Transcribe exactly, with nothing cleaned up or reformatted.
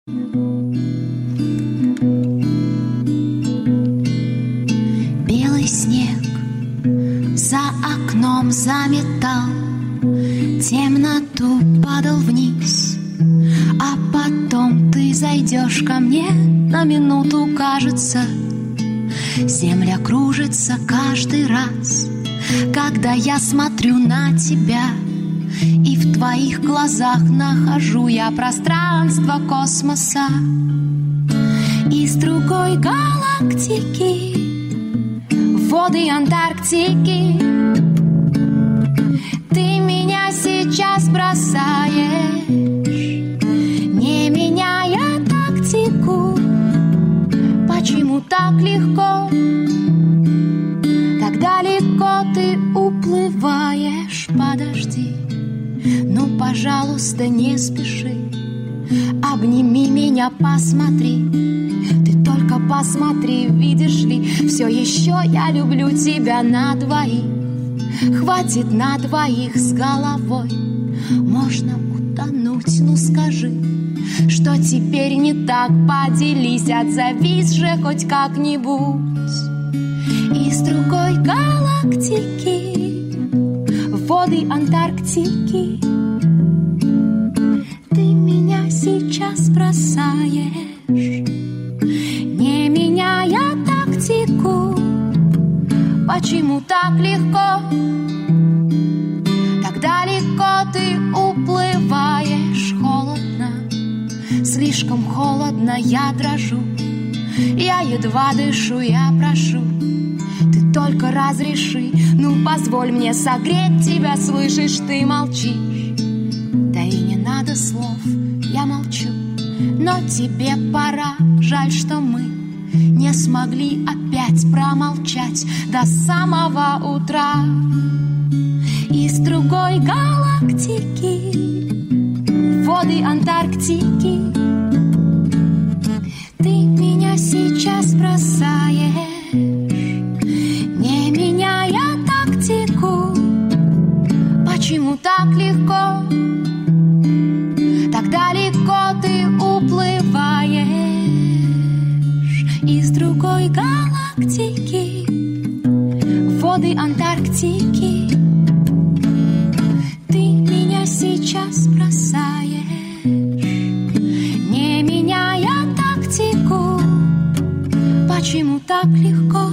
Белый снег за окном заметал, темноту падал вниз, а потом ты зайдешь ко мне на минуту, кажется. Земля кружится каждый раз, когда я смотрю на тебя, и в твоих глазах нахожу я пространство космоса. Из другой галактики, воды Антарктики, ты меня сейчас бросаешь, не меняя тактику. Почему так легко, так далеко ты уплываешь? Подожди, ну, пожалуйста, не спеши, обними меня, посмотри. Ты только посмотри, видишь ли, все еще я люблю тебя на двоих. Хватит на двоих с головой, можно утонуть, ну скажи, что теперь не так, поделись, отзовись же хоть как-нибудь. Из другой галактики, воды Антарктики, ты меня сейчас бросаешь, не меняя тактику. Почему так легко, так далеко ты уплываешь? Холодно, слишком холодно, я дрожу, я едва дышу, я прошу, ты только разреши, ну позволь мне согреть тебя, слышишь, ты молчишь. Да и не надо слов, я молчу, но тебе пора, жаль, что мы не смогли опять промолчать до самого утра. Из другой галактики, воды Антарктики, ты меня сейчас бросаешь, не меняя тактику. Почему так легко, так далеко ты уплываешь? Из другой галактики, воды Антарктики, ты меня сейчас бросаешь, не меняя тактику. Почему так легко,